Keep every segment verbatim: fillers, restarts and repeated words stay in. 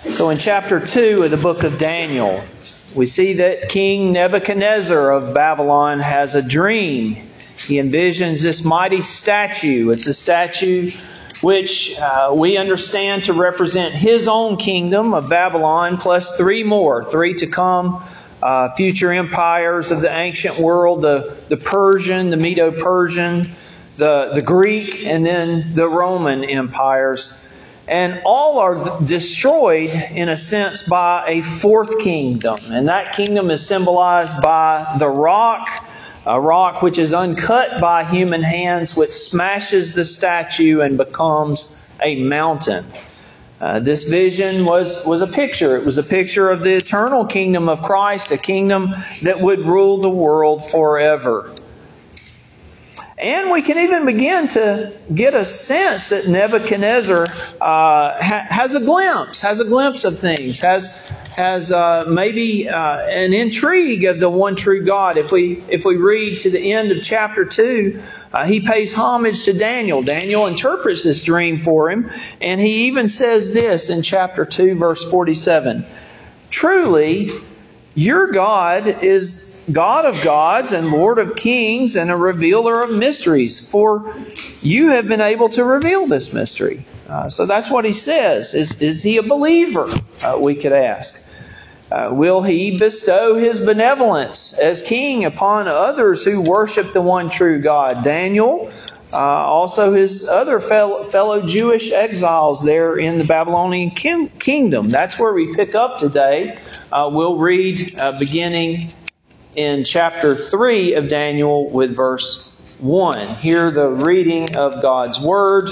So in chapter two of the book of Daniel, we see that King Nebuchadnezzar of Babylon has a dream. He envisions this mighty statue. It's a statue which uh, we understand to represent his own kingdom of Babylon, plus three more, three to come, uh, future empires of the ancient world, the, the Persian, the Medo-Persian, the, the Greek, and then the Roman empires. And all are destroyed, in a sense, by a fourth kingdom. And that kingdom is symbolized by the rock, a rock which is uncut by human hands, which smashes the statue and becomes a mountain. Uh, this vision was, was a picture. It was a picture of the eternal kingdom of Christ, a kingdom that would rule the world forever. And we can even begin to get a sense that Nebuchadnezzar uh, ha- has a glimpse, has a glimpse of things, has has uh, maybe uh, an intrigue of the one true God. If we if we read to the end of chapter two, uh, he pays homage to Daniel. Daniel interprets this dream for him, and he even says this in chapter two, verse forty-seven: "Truly, your God is God of gods and Lord of kings and a revealer of mysteries, for you have been able to reveal this mystery." Uh, so that's what he says. Is, is he a believer? Uh, we could ask. Uh, will he bestow his benevolence as king upon others who worship the one true God? Daniel, uh, also his other fellow, fellow Jewish exiles there in the Babylonian king, kingdom. That's where we pick up today. Uh, we'll read uh, beginning in chapter three of Daniel with verse one. Hear the reading of God's Word.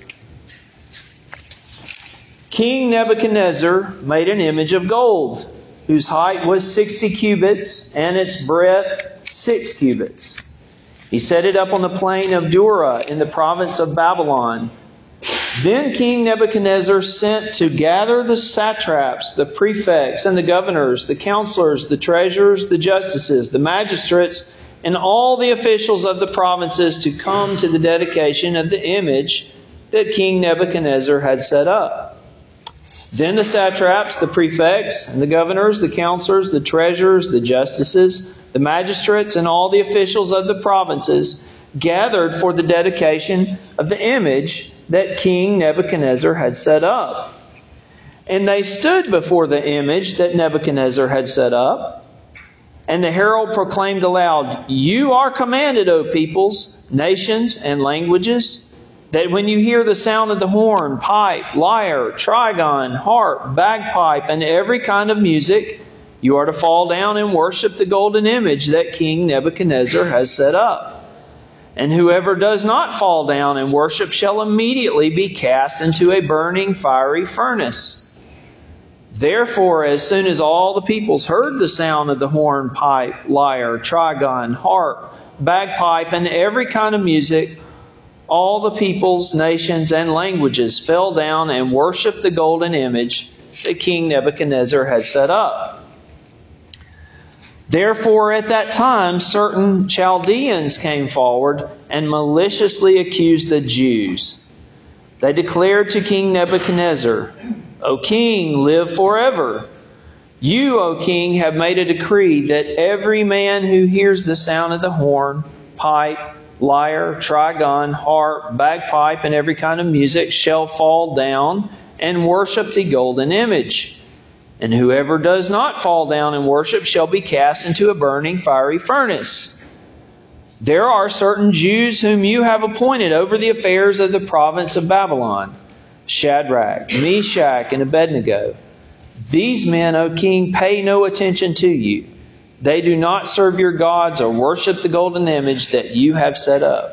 King Nebuchadnezzar made an image of gold, whose height was sixty cubits, and its breadth six cubits. He set it up on the plain of Dura in the province of Babylon. Then King Nebuchadnezzar sent to gather the satraps, the prefects, and the governors, the counselors, the treasurers, the justices, the magistrates, and all the officials of the provinces to come to the dedication of the image that King Nebuchadnezzar had set up. Then the satraps, the prefects, and the governors, the counselors, the treasurers, the justices, the magistrates, and all the officials of the provinces gathered for the dedication of the image that King Nebuchadnezzar had set up. And they stood before the image that Nebuchadnezzar had set up. And the herald proclaimed aloud, "You are commanded, O peoples, nations, and languages, that when you hear the sound of the horn, pipe, lyre, trigon, harp, bagpipe, and every kind of music, you are to fall down and worship the golden image that King Nebuchadnezzar has set up. And whoever does not fall down and worship shall immediately be cast into a burning fiery furnace." Therefore, as soon as all the peoples heard the sound of the horn, pipe, lyre, trigon, harp, bagpipe, and every kind of music, all the peoples, nations, and languages fell down and worshipped the golden image that King Nebuchadnezzar had set up. Therefore, at that time, certain Chaldeans came forward and maliciously accused the Jews. They declared to King Nebuchadnezzar, "O king, live forever. You, O king, have made a decree that every man who hears the sound of the horn, pipe, lyre, trigon, harp, bagpipe, and every kind of music shall fall down and worship the golden image. And whoever does not fall down and worship shall be cast into a burning fiery furnace. There are certain Jews whom you have appointed over the affairs of the province of Babylon, Shadrach, Meshach, and Abednego. These men, O king, pay no attention to you. They do not serve your gods or worship the golden image that you have set up."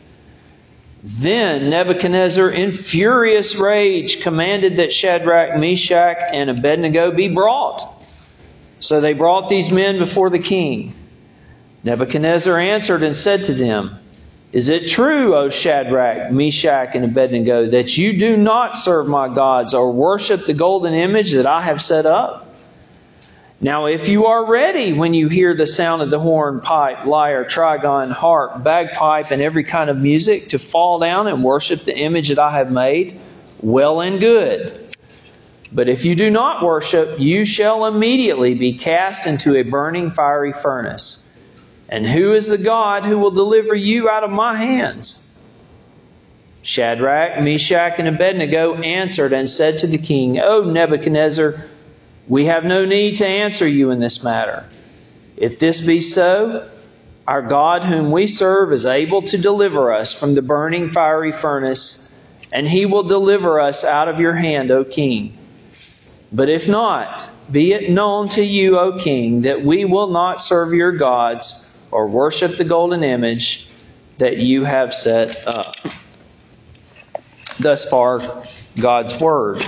Then Nebuchadnezzar, in furious rage, commanded that Shadrach, Meshach, and Abednego be brought. So they brought these men before the king. Nebuchadnezzar answered and said to them, "Is it true, O Shadrach, Meshach, and Abednego, that you do not serve my gods or worship the golden image that I have set up? Now if you are ready when you hear the sound of the horn, pipe, lyre, trigon, harp, bagpipe, and every kind of music to fall down and worship the image that I have made, well and good. But if you do not worship, you shall immediately be cast into a burning fiery furnace. And who is the God who will deliver you out of my hands?" Shadrach, Meshach, and Abednego answered and said to the king, "O Nebuchadnezzar, we have no need to answer you in this matter. If this be so, our God whom we serve is able to deliver us from the burning fiery furnace, and He will deliver us out of your hand, O king. But if not, be it known to you, O king, that we will not serve your gods or worship the golden image that you have set up." Thus far, God's Word.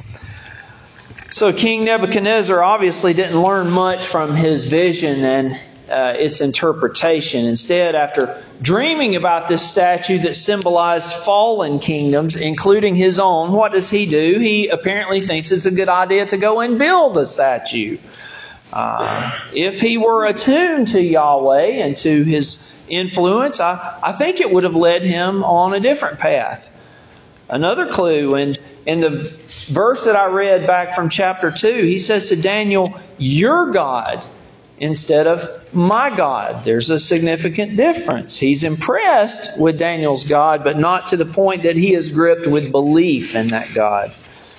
So King Nebuchadnezzar obviously didn't learn much from his vision and uh, its interpretation. Instead, after dreaming about this statue that symbolized fallen kingdoms, including his own, what does he do? He apparently thinks it's a good idea to go and build a statue. Uh, if he were attuned to Yahweh and to His influence, I, I think it would have led him on a different path. Another clue, and in the verse that I read back from chapter two, he says to Daniel, "Your God," instead of "my God." There's a significant difference. He's impressed with Daniel's God, but not to the point that he is gripped with belief in that God.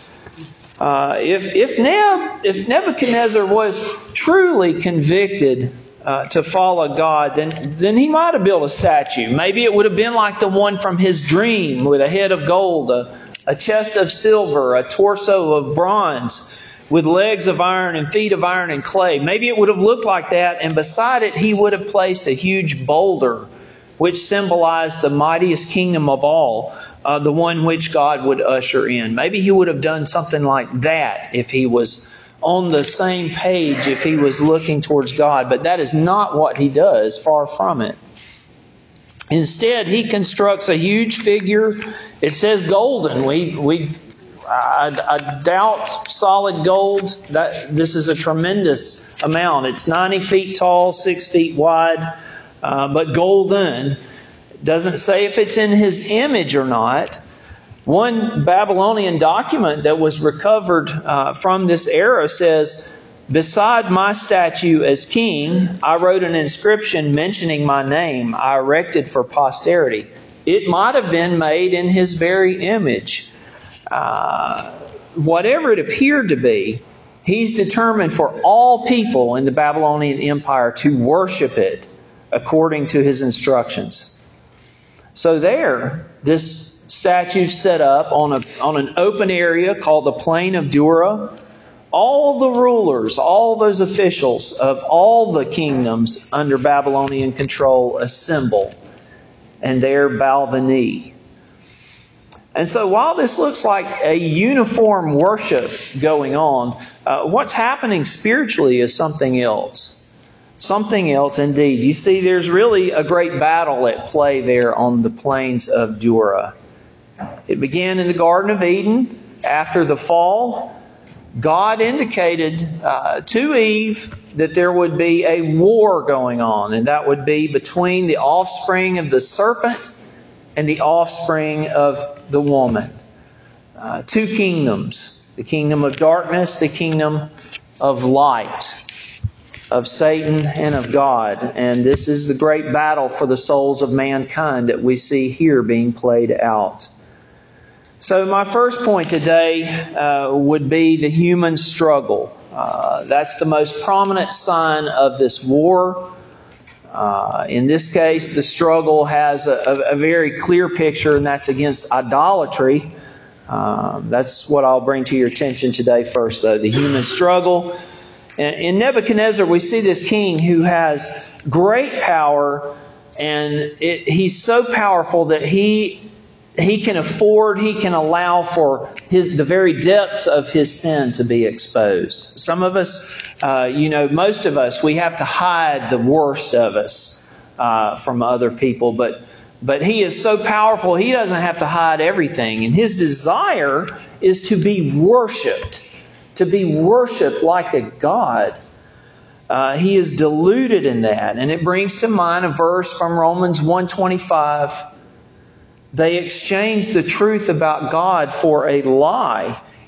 Uh, if if, Neb, if Nebuchadnezzar was truly convicted uh, to follow God, then, then he might have built a statue. Maybe it would have been like the one from his dream, with a head of gold, a, a chest of silver, a torso of bronze, with legs of iron and feet of iron and clay. Maybe it would have looked like that, and beside it he would have placed a huge boulder, which symbolized the mightiest kingdom of all, uh, the one which God would usher in. Maybe he would have done something like that if he was on the same page, if he was looking towards God. But that is not what he does, far from it. Instead, he constructs a huge figure. It says golden. We we I, I doubt solid gold. That this is a tremendous amount. It's ninety feet tall, six feet wide, uh, but golden. Doesn't say if it's in his image or not. One Babylonian document that was recovered uh, from this era says, "Beside my statue as king, I wrote an inscription mentioning my name I erected for posterity." It might have been made in his very image. Uh, whatever it appeared to be, he's determined for all people in the Babylonian Empire to worship it according to his instructions. So there, this statue set up on a on an open area called the Plain of Dura. All the rulers, all those officials of all the kingdoms under Babylonian control assemble and there bow the knee. And so while this looks like a uniform worship going on, uh, what's happening spiritually is something else. Something else indeed. You see, there's really a great battle at play there on the plains of Dura. It began in the Garden of Eden after the fall. God indicated uh, to Eve that there would be a war going on, and that would be between the offspring of the serpent and the offspring of the woman. Uh, two kingdoms. The kingdom of darkness, the kingdom of light. Of Satan and of God. And this is the great battle for the souls of mankind that we see here being played out. So my first point today uh, would be the human struggle. Uh, that's the most prominent sign of this war. Uh, in this case, the struggle has a, a very clear picture, and that's against idolatry. Um, that's what I'll bring to your attention today first, though. The human struggle. In Nebuchadnezzar, we see this king who has great power, and it, he's so powerful that he he can afford, he can allow for his, the very depths of his sin to be exposed. Some of us, uh, you know, most of us, we have to hide the worst of us uh, from other people, but but he is so powerful, he doesn't have to hide everything, and his desire is to be worshipped. To be worshipped like a god. Uh, he is deluded in that. And it brings to mind a verse from Romans one twenty-five. They exchanged the truth about God for a lie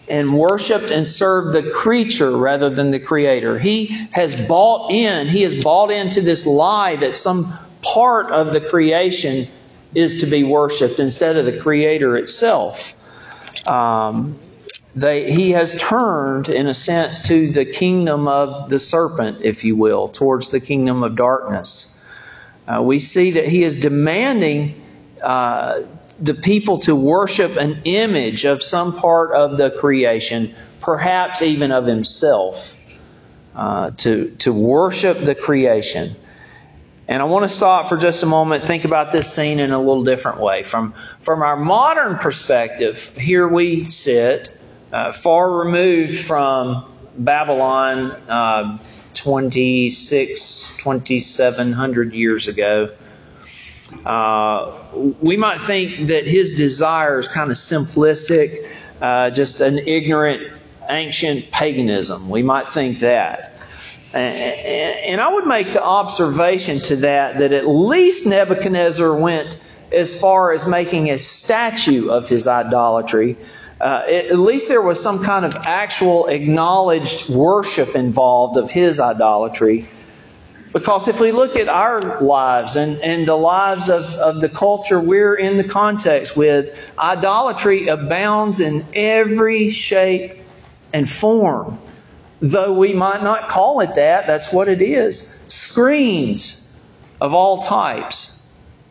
and worshiped and served the creature rather than the Creator. He has bought in, he has bought into this lie that some part of the creation is to be worshiped instead of the Creator itself. Um, they, he has turned, in a sense, to the kingdom of the serpent, if you will, towards the kingdom of darkness. Uh, we see that he is demanding uh, the people to worship an image of some part of the creation, perhaps even of himself, uh, to, to worship the creation. And I want to stop for just a moment, think about this scene in a little different way. From, from our modern perspective, here we sit, uh, far removed from Babylon uh, twenty-six, twenty-seven hundred years ago. Uh, we might think that his desire is kind of simplistic, uh, just an ignorant, ancient paganism. We might think that. And I would make the observation to that that at least Nebuchadnezzar went as far as making a statue of his idolatry. Uh, at least there was some kind of actual acknowledged worship involved of his idolatry. Because if we look at our lives and, and the lives of, of the culture we're in the context with, idolatry abounds in every shape and form. Though we might not call it that, that's what it is. Screens of all types.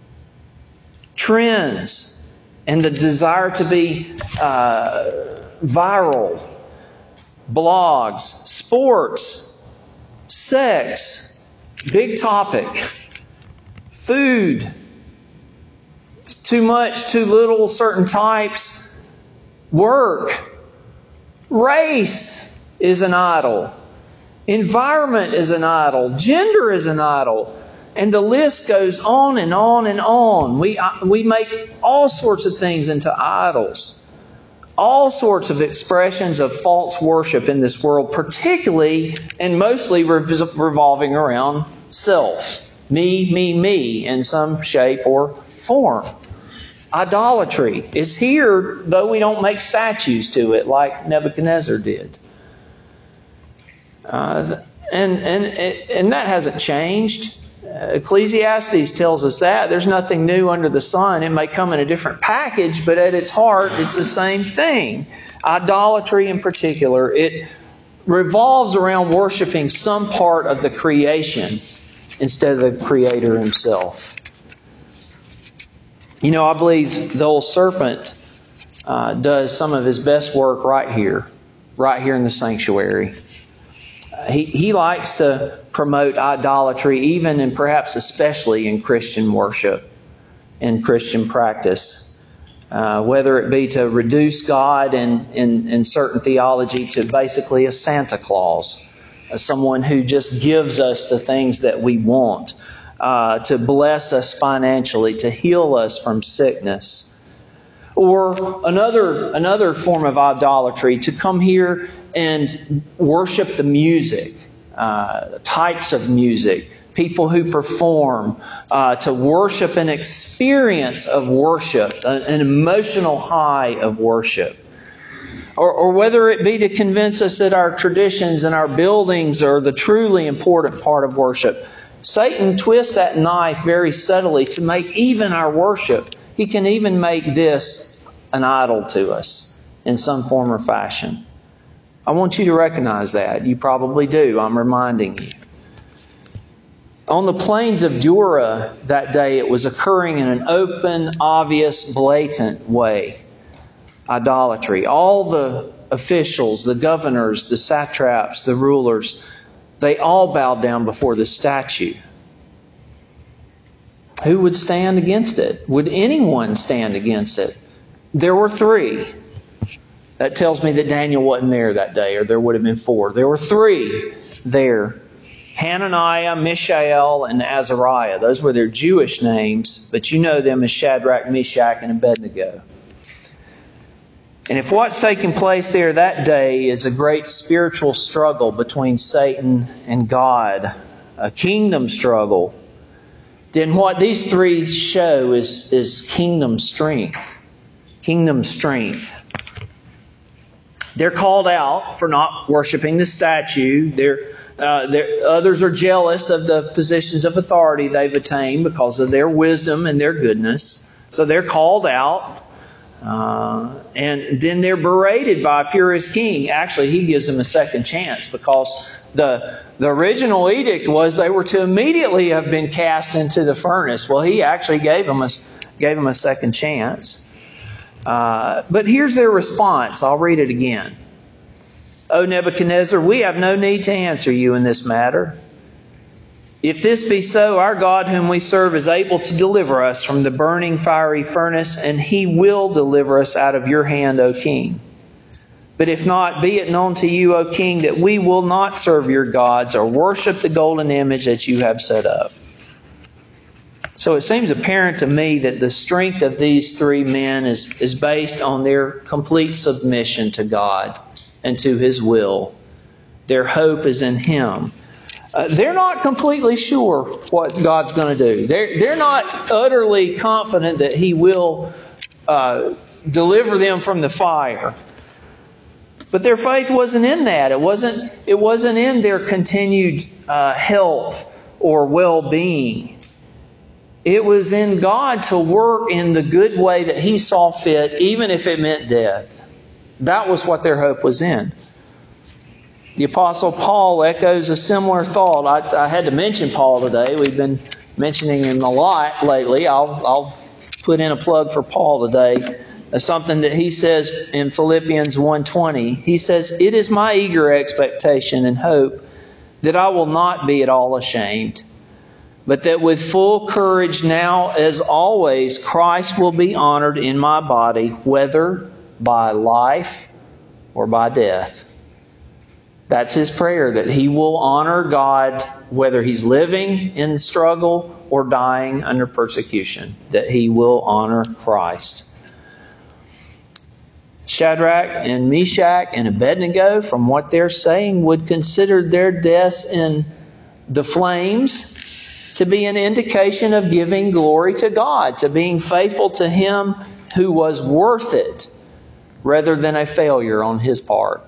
Trends. And the desire to be uh, viral. Blogs. Sports. Sex. Big topic. Food. Too much, too little, certain types. Work. Race is an idol. Environment is an idol. Gender is an idol. And the list goes on and on and on. We, we make all sorts of things into idols. All sorts of expressions of false worship in this world, particularly and mostly revolving around self. Me, me, me in some shape or form. Idolatry is here, though we don't make statues to it like Nebuchadnezzar did. Uh, and, and, and that hasn't changed. Uh, Ecclesiastes tells us that. There's nothing new under the sun. It may come in a different package, but at its heart, it's the same thing. Idolatry in particular, it revolves around worshiping some part of the creation instead of the Creator Himself. You know, I believe the old serpent uh, does some of his best work right here, right here in the sanctuary. He, he likes to promote idolatry, even and perhaps especially in Christian worship and Christian practice. Uh, whether it be to reduce God in, in, in certain theology to basically a Santa Claus, uh, someone who just gives us the things that we want, uh, to bless us financially, to heal us from sickness. Or another another form of idolatry, to come here and worship the music, uh, types of music, people who perform, uh, to worship an experience of worship, an emotional high of worship. Or, or whether it be to convince us that our traditions and our buildings are the truly important part of worship. Satan twists that knife very subtly to make even our worship. He can even make this an idol to us in some form or fashion. I want you to recognize that. You probably do. I'm reminding you. On the plains of Dura that day, it was occurring in an open, obvious, blatant way. Idolatry. All the officials, the governors, the satraps, the rulers, they all bowed down before the statue. Who would stand against it? Would anyone stand against it? There were three. That tells me that Daniel wasn't there that day, or there would have been four. There were three there. Hananiah, Mishael, and Azariah. Those were their Jewish names, but you know them as Shadrach, Meshach, and Abednego. And if what's taking place there that day is a great spiritual struggle between Satan and God, a kingdom struggle, then what these three show is, is kingdom strength. Kingdom strength. They're called out for not worshiping the statue. They're, uh, they're, others are jealous of the positions of authority they've attained because of their wisdom and their goodness. So they're called out. Uh, and then they're berated by a furious king. Actually, he gives them a second chance because the the original edict was they were to immediately have been cast into the furnace. Well, he actually gave them a, gave them a second chance. Uh, but here's their response. I'll read it again. O Nebuchadnezzar, we have no need to answer you in this matter. If this be so, our God whom we serve is able to deliver us from the burning fiery furnace, and He will deliver us out of your hand, O king. But if not, be it known to you, O king, that we will not serve your gods or worship the golden image that you have set up. So it seems apparent to me that the strength of these three men is, is based on their complete submission to God and to His will. Their hope is in Him. Uh, they're not completely sure what God's going to do. They're, they're not utterly confident that He will uh, deliver them from the fire. But their faith wasn't in that. It wasn't, it wasn't in their continued uh, health or well-being. It was in God to work in the good way that He saw fit, even if it meant death. That was what their hope was in. The Apostle Paul echoes a similar thought. I, I had to mention Paul today. We've been mentioning him a lot lately. I'll, I'll put in a plug for Paul today. Something that he says in Philippians one twenty. He says, "It is my eager expectation and hope that I will not be at all ashamed, but that with full courage now as always Christ will be honored in my body, whether by life or by death." That's his prayer, that he will honor God whether he's living in struggle or dying under persecution, that he will honor Christ. Shadrach and Meshach and Abednego, from what they're saying, would consider their deaths in the flames to be an indication of giving glory to God, to being faithful to Him who was worth it, rather than a failure on His part.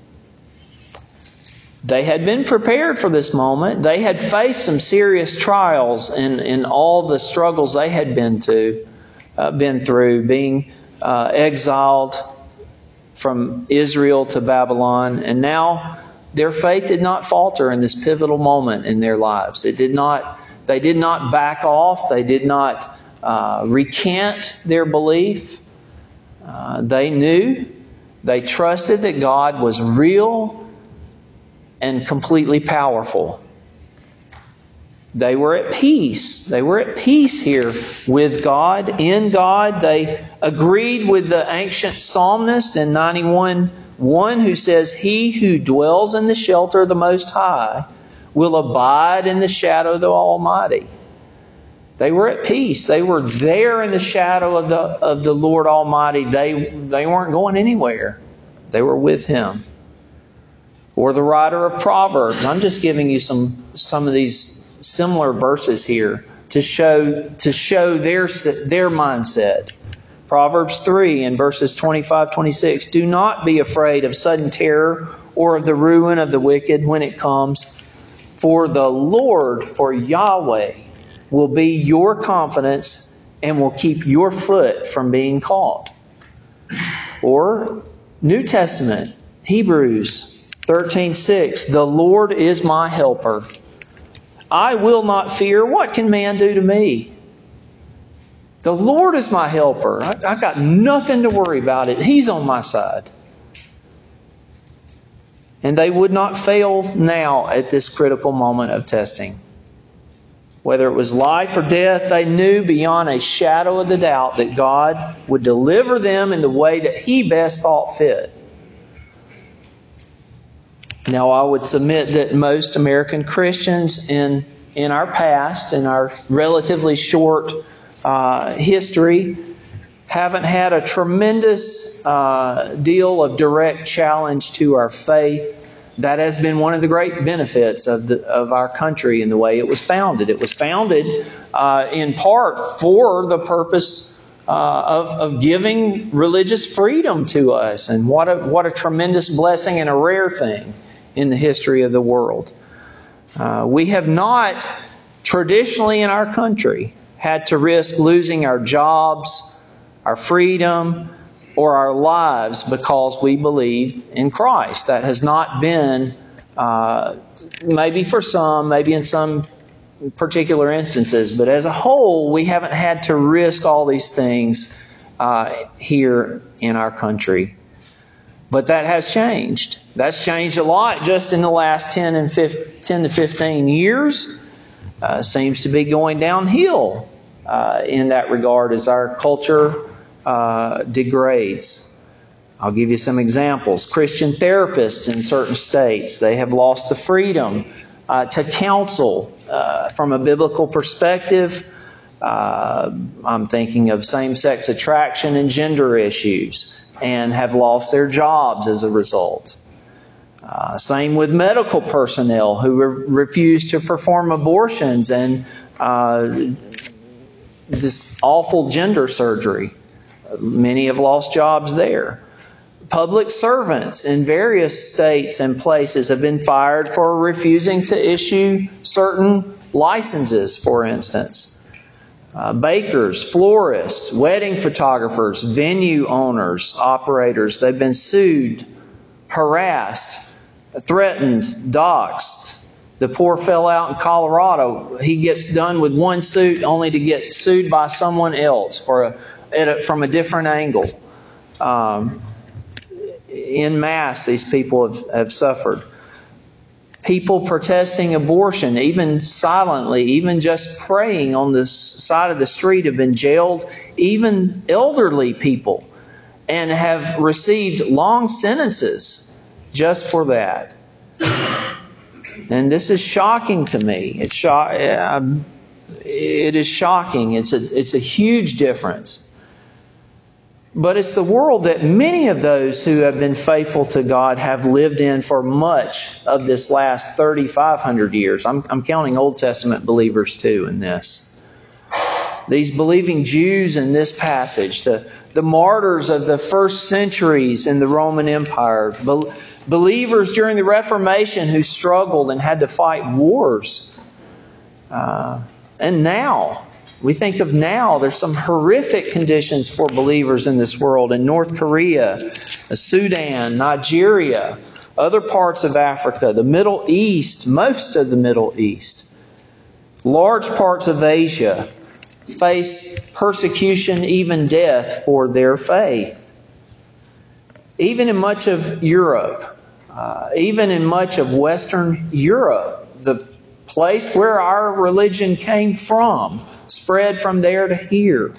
They had been prepared for this moment. They had faced some serious trials in, in all the struggles they had been to, uh, been through, being uh, exiled from Israel to Babylon, and now their faith did not falter in this pivotal moment in their lives. It did not. They did not back off. They did not uh, recant their belief. Uh, they knew, they trusted that God was real and completely powerful. They were at peace. They were at peace here with God, in God. They agreed with the ancient psalmist in ninety-one one who says, "He who dwells in the shelter of the Most High will abide in the shadow of the Almighty." They were at peace. They were there in the shadow of the of the Lord Almighty. They they weren't going anywhere. They were with Him. Or the writer of Proverbs. I'm just giving you some some of these similar verses here to show to show their their mindset. Proverbs three in verses twenty-five, twenty-six. "Do not be afraid of sudden terror or of the ruin of the wicked when it comes. For the Lord, for Yahweh, will be your confidence and will keep your foot from being caught." Or New Testament, Hebrews thirteen six. "The Lord is my helper. I will not fear. What can man do to me?" The Lord is my helper. I, I've got nothing to worry about it. He's on my side. And they would not fail now at this critical moment of testing. Whether it was life or death, they knew beyond a shadow of the doubt that God would deliver them in the way that He best thought fit. Now, I would submit that most American Christians in, in our past, in our relatively short uh, history, haven't had a tremendous uh, deal of direct challenge to our faith. That has been one of the great benefits of the of our country in the way it was founded. It was founded uh, in part for the purpose uh, of, of giving religious freedom to us. And what a, what a tremendous blessing and a rare thing in the history of the world. Uh, we have not traditionally in our country had to risk losing our jobs, our freedom, or our lives because we believe in Christ. That has not been, uh, maybe for some, maybe in some particular instances, but as a whole, we haven't had to risk all these things uh, here in our country. But that has changed. That's changed a lot just in the last ten and ten to fifteen years. Uh, seems to be going downhill uh, in that regard as our culture uh, degrades. I'll give you some examples. Christian therapists in certain states, they have lost the freedom uh, to counsel uh, from a biblical perspective. Uh, I'm thinking of same-sex attraction and gender issues, and have lost their jobs as a result. Uh, same with medical personnel who re- refuse to perform abortions and uh, this awful gender surgery. Many have lost jobs there. Public servants in various states and places have been fired for refusing to issue certain licenses, for instance. Uh, bakers, florists, wedding photographers, venue owners, operators, they've been sued, harassed, threatened, doxxed. The poor fellow out in Colorado, he gets done with one suit only to get sued by someone else for a, at a from a different angle. Um, en masse, these people have, have suffered. People protesting abortion, even silently, even just praying on the side of the street, have been jailed. Even elderly people, and have received long sentences just for that. And this is shocking to me. It's sho- um, it is shocking. It's a it's a huge difference. But it's the world that many of those who have been faithful to God have lived in for much of this last thirty-five hundred years. I'm, I'm counting Old Testament believers too in this. These believing Jews in this passage, the, the martyrs of the first centuries in the Roman Empire, be, believers during the Reformation who struggled and had to fight wars. Uh, and now, we think of now, there's some horrific conditions for believers in this world. In North Korea, Sudan, Nigeria, other parts of Africa, the Middle East, most of the Middle East, large parts of Asia face persecution, even death for their faith. Even in much of Europe, uh, even in much of Western Europe, the place where our religion came from, spread from there to here.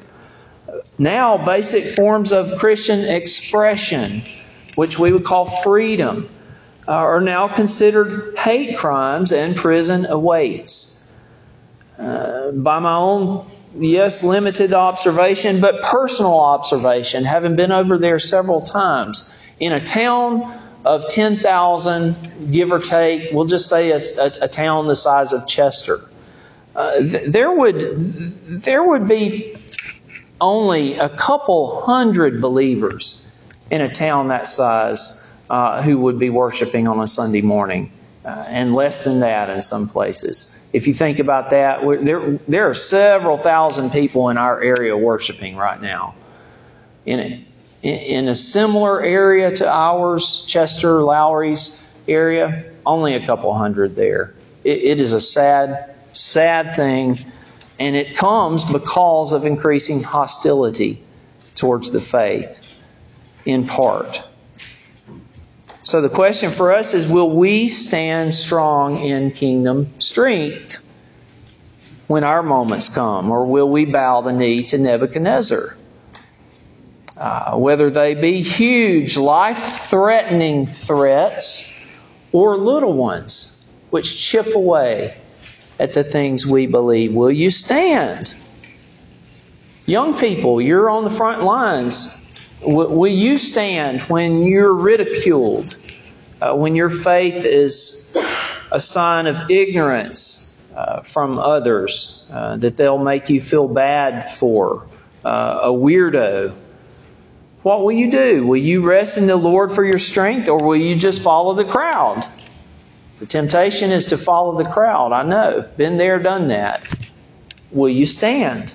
Now, basic forms of Christian expression, which we would call freedom, uh, are now considered hate crimes, and prison awaits. Uh, by my own, yes, limited observation, but personal observation, having been over there several times, in a town of ten thousand, give or take, we'll just say a, a, a town the size of Chester, uh, th- there would there would be only a couple hundred believers in a town that size uh, who would be worshiping on a Sunday morning, uh, and less than that in some places. If you think about that, there there are several thousand people in our area worshiping right now. In a, in a similar area to ours, Chester, Lowry's area, only a couple hundred there. It, it is a sad, sad thing, and it comes because of increasing hostility towards the faith, in part. So the question for us is, will we stand strong in kingdom strength when our moments come? Or will we bow the knee to Nebuchadnezzar? Uh, whether they be huge, life-threatening threats or little ones which chip away at the things we believe. Will you stand? Young people, you're on the front lines. Will you stand when you're ridiculed, uh, when your faith is a sign of ignorance uh, from others, uh, that they'll make you feel bad for, uh, a weirdo, what will you do? Will you rest in the Lord for your strength, or will you just follow the crowd? The temptation is to follow the crowd. I know. Been there, done that. Will you stand?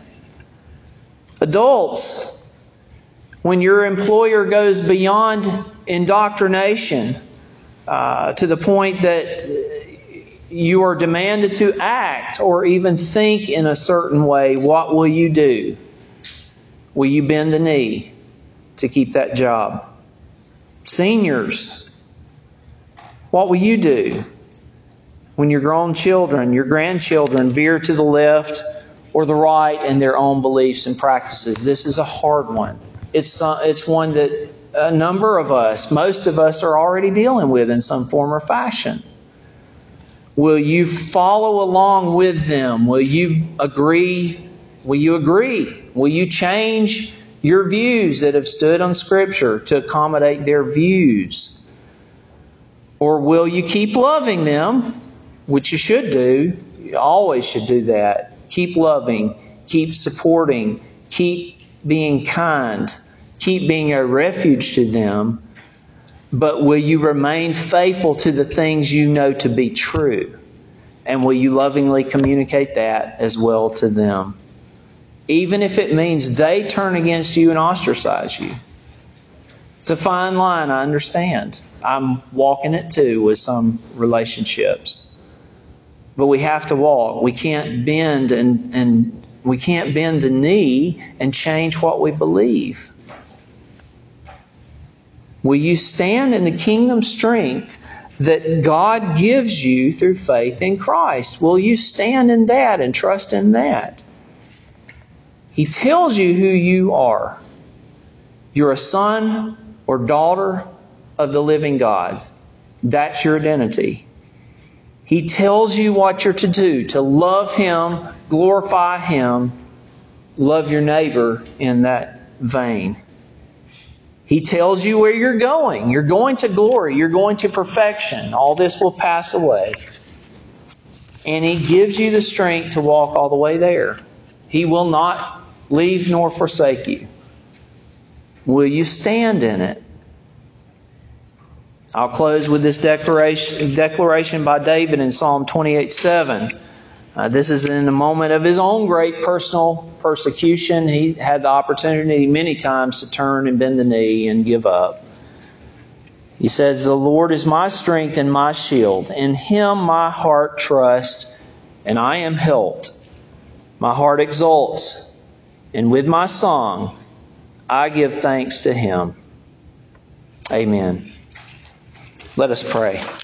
Adults, when your employer goes beyond indoctrination uh, to the point that you are demanded to act or even think in a certain way, what will you do? Will you bend the knee to keep that job? Seniors, what will you do when your grown children, your grandchildren veer to the left or the right in their own beliefs and practices? This is a hard one. It's uh, it's one that a number of us, most of us, are already dealing with in some form or fashion. Will you follow along with them? Will you agree? Will you agree? Will you change your views that have stood on Scripture to accommodate their views? Or will you keep loving them, which you should do? You always should do that. Keep loving, keep supporting, keep being kind, keep being a refuge to them. But will you remain faithful to the things you know to be true? And will you lovingly communicate that as well to them? Even if it means they turn against you and ostracize you. It's a fine line, I understand. I'm walking it too with some relationships. But we have to walk. We can't bend and, and we can't bend the knee and change what we believe. Will you stand in the kingdom strength that God gives you through faith in Christ? Will you stand in that and trust in that? He tells you who you are. You're a son or daughter of the living God. That's your identity. He tells you what you're to do, to love Him, glorify Him, love your neighbor in that vein. He tells you where you're going. You're going to glory. You're going to perfection. All this will pass away. And He gives you the strength to walk all the way there. He will not leave nor forsake you. Will you stand in it? I'll close with this declaration, declaration by David in Psalm twenty-eight seven. Uh, this is in a moment of his own great personal persecution. He had the opportunity many times to turn and bend the knee and give up. He says, "The Lord is my strength and my shield. In Him my heart trusts, and I am helped. My heart exults, and with my song I give thanks to Him." Amen. Let us pray.